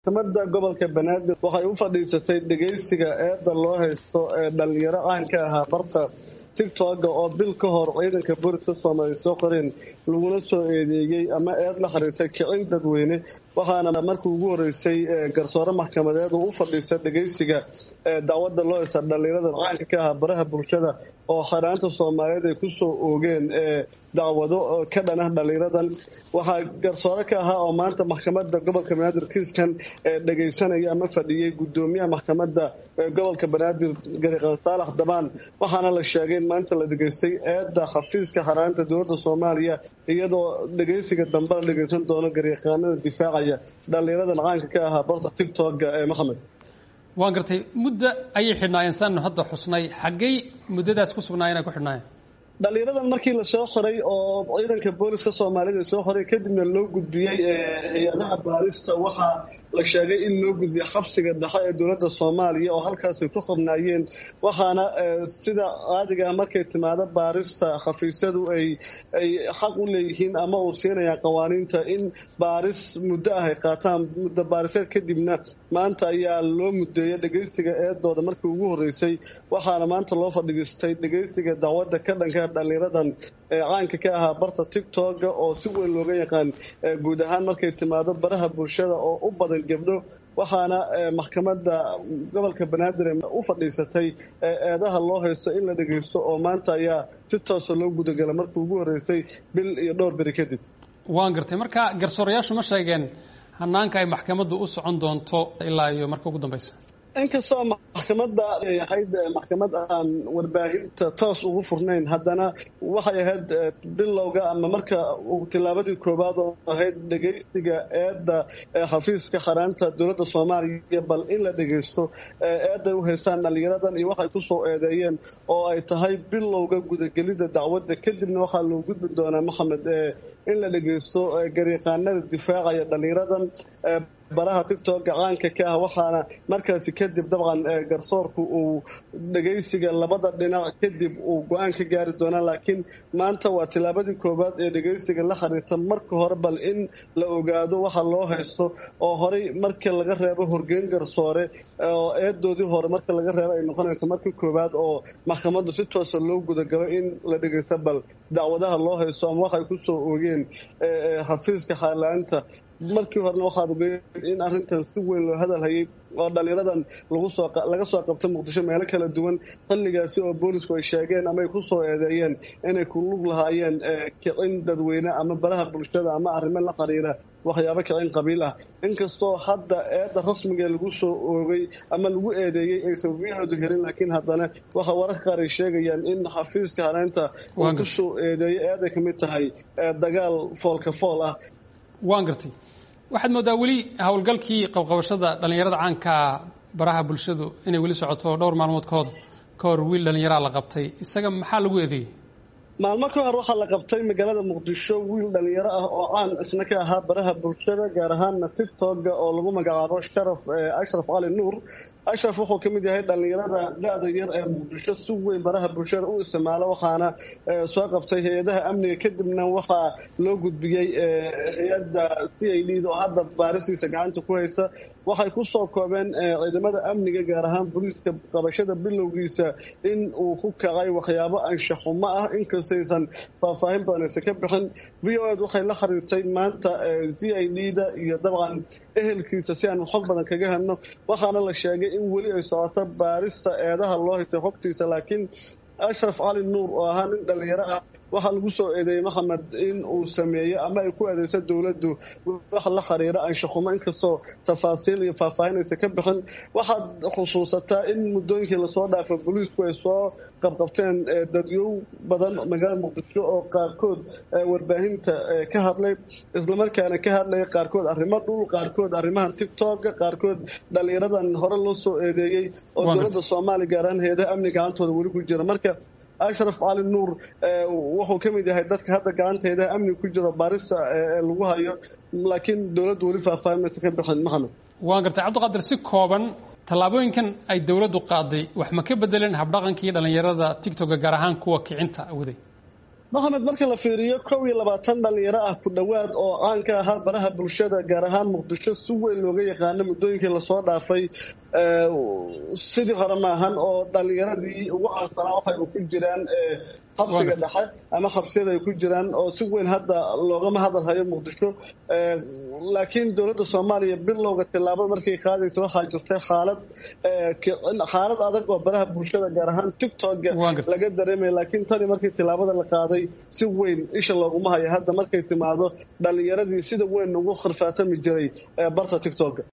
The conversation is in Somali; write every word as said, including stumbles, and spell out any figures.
maxkamadda gobolka Banaadir waxay u fadhiisatay dhageysiga eedda loo haysto ee dhalinyaro aan ka ahaa barta TikTok oo bil ka hor ciidanka booliska Soomaaliya soo qoreen laguna soo eedeeyay ama eed la xiriirtay kicin dadweyne waxaana markii ugu horeysay garsoore maxkamadeed uu u fadhiistay dhageysiga dacwadda loo haysto dhalinyarada aan ka ahaa baraha bulshada oo xaraanta Soomaaliyeed ay ku soo oogeen dacwado ka dhan ah dhalinyaradan waxa garsoore ka ahaa oo maanta maxkamadda gobolka Banaadir kiiskan dhageysanaya ama fadhiyay gudoomiyaha maxkamadda gobolka Banaadir Gariiqan Saalax Dabaan waxaana la sheegay maanta la dhageystay eedda xafiiska xaraanta dowladda Soomaaliya iyadoo dhageysiga dambe la dhageysan doono gariiqaanada difaacaya dhalinyaradan caanka ka ahaa barta TikTok ee Maxamed waan gartay muddo ayay xidhnaayeen san hadda xusnay xagay muddadaas ku sugnaayeen ay ku xidhnaayeen dhalinyaradan markii la soo qoray oo ciidanka booliska Soomaaliyeed soo qoray kadibna loo gudbiyay hay'adaha baarista waxa la sheegay in loo gudbiyay xabsiga dhexe ee dowladda Soomaaliya oo halkaas ay ku qabnaayeen waxaana sida caadiga ah markay timaado baarista xafiisyadu ay ay xaq u leeyihiin ama uu siinaya qawaaniinta in baaris muddo ah ay qaataan muddo baariseed kadibna maanta ayaa loo mudeeyay dhageysiga eedooda markii ugu horeysay waxaana maanta loo fadhiistay dhageysiga dacwadda ka dhanka dhalinyaradan caanka ka ahaa barta TikTok oo si weyn looga yaqaan guud ahaan markay timaado baraha bulshada oo u badan gabdho waxaana maxkamadda gobolka Banaadir u fadhiisatay eedaha loo haysto in la dhageysto oo maanta ayaa si toos ah loo gudagalay markii ugu horeysay bil iyo dhowr bari kadib waan gartay marka garsoorayaashu ma sheegeen hanaanka ay maxkamaddu u socon doonto ilaa iyo marka ugu dambaysa inkastoo maxkamadda ay ahayd maxkamad aan warbaahinta toos ugu furnayn haddana waxay ahayd bilowga ama marka tilaabadii koowaad oo ahayd dhageysiga eedda xafiiska xaraanta dowladda Soomaaliya bal in la dhageysto eedda u haystaan dhalinyaradan iyo waxay ku soo eedeeyeen oo ay tahay bilowga gudagelida dacwadda kadibna waxaa loo gudbi doonaa Maxamed in la dhageysto gariiqaanada difaacaya dhalinyaradan baraha TikTok caanka ka ah waxaana markaasi kadib dabcan garsoorku uu dhageysiga labada dhinac kadib uu go'aan ka gaari doona laakiin maanta waa tilaabadii koowaad ee dhageysiga la xiriirta marka hore bal in la ogaado waxa loo haysto oo horey marka laga reebo horgeyn garsoore oo eedoodii hore marka laga reebo ay noqonayso markii koowaad oo maxkamaddu si toos ah loo gudagalo in la dhageysto bal dacwadaha loo haysto ama waxay ku soo oogeen xafiiska xaalaanta markii hore waxaad ogeeyay in arrintan si weyn loo hadal hayay oo dhalinyaradan lagu soo laga soo qabtay Muqdisho meelo kala duwan xilligaasi oo boolisku ay sheegeen ama ay ku soo eedeeyeen inay ku lug lahaayeen kicin dadweyne ama baraha bulshada ama arrimo la xiriira waxyaabo kicin qabiil ah inkastoo hadda eedda rasmiga lagu soo oogay ama lagu eedeeyay ay sababiyeedu helin laakiin haddana waxa wararka qaar ay sheegayaan in xafiiska xaraanta uu ku soo eedeeyay eeday ka mid tahay dagaal foolka fool ah waan gartay waxaad moodaa weli howlgalkii qabqabashada dhalinyarada caanka baraha bulshadu inay weli socoto dhowr maalmood ka hor ka hor wiil dhalinyaro la qabtay isaga maxaa lagu eedeeyay maalmo ka hor waxaa la qabtay magaalada Muqdisho wiil dhalinyaro ah oo caan isna ka ahaa baraha bulshada gaar ahaan TikTok oo lagu magacaabo Sharaf Ashraf Ali Nuur Ashraf wuxuu ka mid yahay dhalinyarada da'da yar ee Muqdisho si weyn baraha bulshada u isticmaala waxaana soo qabtay hay'adaha amniga kadibna waxaa loo gudbiyay hay'adda C I D oo hadda baarisiisa gacanta ku haysa waxay ku soo koobeen ciidamada amniga gaar ahaan booliska qabashada bilowgiisa in uu ku kacay waxyaabo anshax xumo ah inkastaysan faahfaahin badan aysan ka bixin V O A waxay la xiriirtay maanta C I D-da iyo dabcan ehelkiisa si aan xog badan kaga helno waxaana la sheegay in weli ay socoto baarista eedaha loo haystay xogtiisa laakiin Ashraf Ali Nuur oo ahaa nin dhalinyaro ah waxaa lagu soo eedeeyay Maxamed in uu sameeyo ama ay ku adeegso dawladdu wax la xiriira anshaxumo inkastoo tafaasiil iyo faahfaahinaysa ka bixin waxaad xusuusataa in muddooyinkii lasoo dhaafay booliisku ay soo qabqabteen dadyow badan magaalada Muqdisho oo qaarkood warbaahinta ka hadlay isla markaana ka hadlay qaarkood arrimo dhul qaarkood arrimahan TikTok qaarkood dhalinyaradan hore loo soo eedeeyay oo dowladda Soomaaliya gaar ahaan hay'adaha amniga gacantooda weli ku jira marka Ashraf Ali Nuur wuxuu ka mid yahay dadka hadda gacanteeda amni ku jira baarista ee lagu hayo laakiin dawladdu weli faahfaahin ka bixin Maxamed waan gartay Cabdiqaadir si kooban talaabooyinkan ay dawladdu qaaday wax ma ka bedeleen habdhaqankii dhalinyarada TikTok gaar ahaan kuwa kicinta waday maxamed marka la fiiriyo kow iyo labaatan dhalinyaro ah ku dhowaad oo caan ka ahaa baraha bulshada gaar ahaan muqdisho si weyn looga yaqaano muddooyinkii lasoo dhaafay sidii hore maahan oo dhalinyaradii ugu caansanaa waxay ku jiraan xabsiga dhexe ama xabsiyada ay ku jiraan oo si weyn hadda loogama hadalhayo muqdisho laakiin dowladda soomaaliya bilowga tillaabada markay qaadaysa waxaa jirtay xaalad xaalad adag oo baraha bulshada gaar ahaan tiktok laga dareemaya laakiin tani markii tillaabada la qaaday si weyn isha looguma hayo hadda markay timaado dhalinyaradii sida weyn ugu khirfaatami jiray barta tiktok